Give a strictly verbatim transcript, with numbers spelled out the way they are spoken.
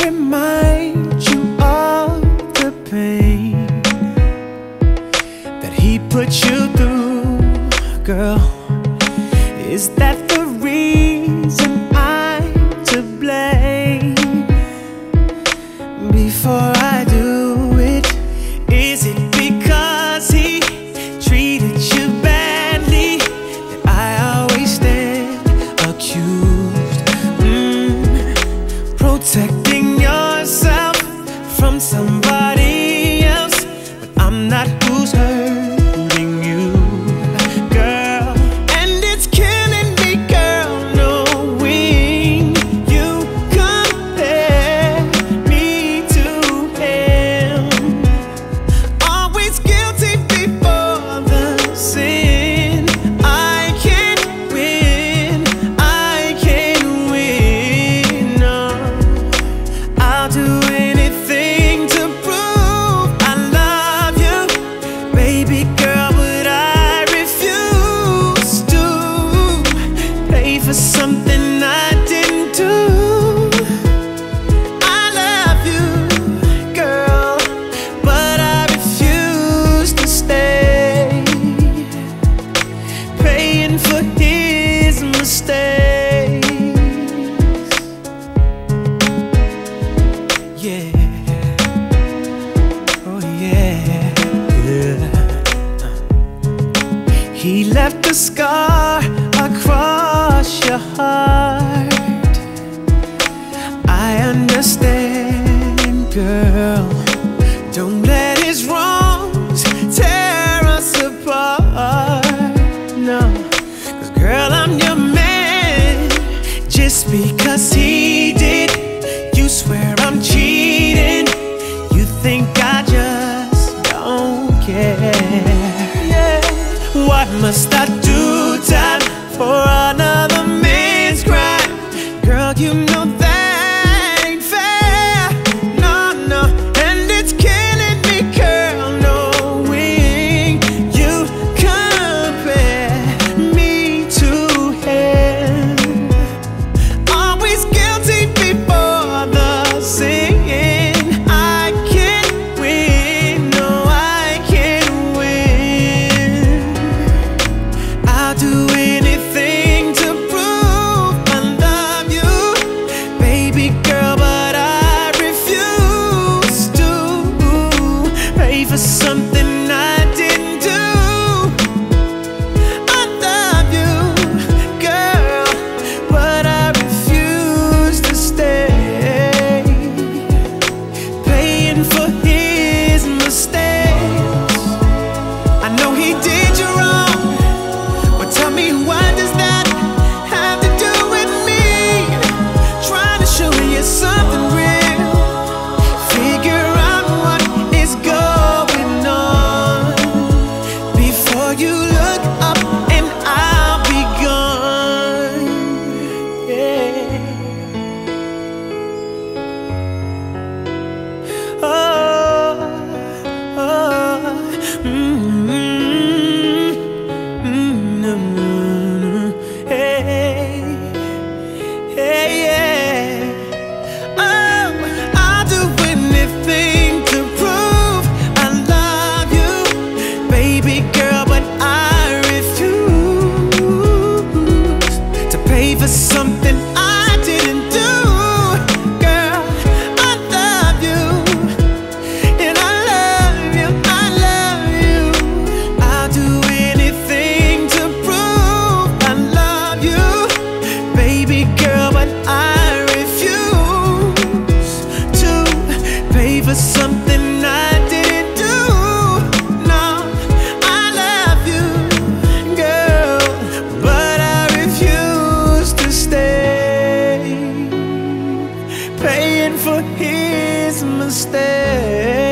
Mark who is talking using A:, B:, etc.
A: remind you of the pain that he put you through, girl? Is that the reason I'm to blame? Before I do it, is it because he treated you badly that I always stand accused? Mm, protecting yourself from somebody else, but I'm not who's hurting you, girl. And it's killing me, girl, knowing you compare me to him. Always guilty before the sin. I can't win, I can't win, no. I'll do anything to prove I love you, baby girl, but I refuse to pay for something I didn't do. I love you, girl, but I refuse to stay paying for his mistakes. Yeah. Oh yeah. Yeah. He left a scar across your heart. I understand, girl. Don't let his wrongs tear us apart. No, 'cause girl, I'm your man. Just because he did, you swear I'm cheating. You think I just don't care. Yeah. What must I do, time for another man's crime? Girl, you know that ain't fair. No, no, and it's killing me, girl, knowing you compare me to him. Always guilty before the sin. I can't win, no, I can't win. I'll do anything to prove I love you, baby girl, but I refuse to pay for something I didn't do. I love you, girl, but I refuse to stay paying for his mistakes. I know he did you wrong, but tell me, what does that have to do with me? Trying to show you something real, figure out what is going on before you look up and I'll be gone. Yeah. Oh, oh, mm, mm, mm, no, no, no. Hey, hey, yeah. Oh, I'll do anything to prove I love you, baby girl, but I refuse to pay for something I didn't do. Girl, I love you, and I love you, I love you. I'll do anything to prove I love you, baby girl, but I refuse to pay for something I didn't do. No, I love you, girl, but I refuse to stay paying for his mistakes.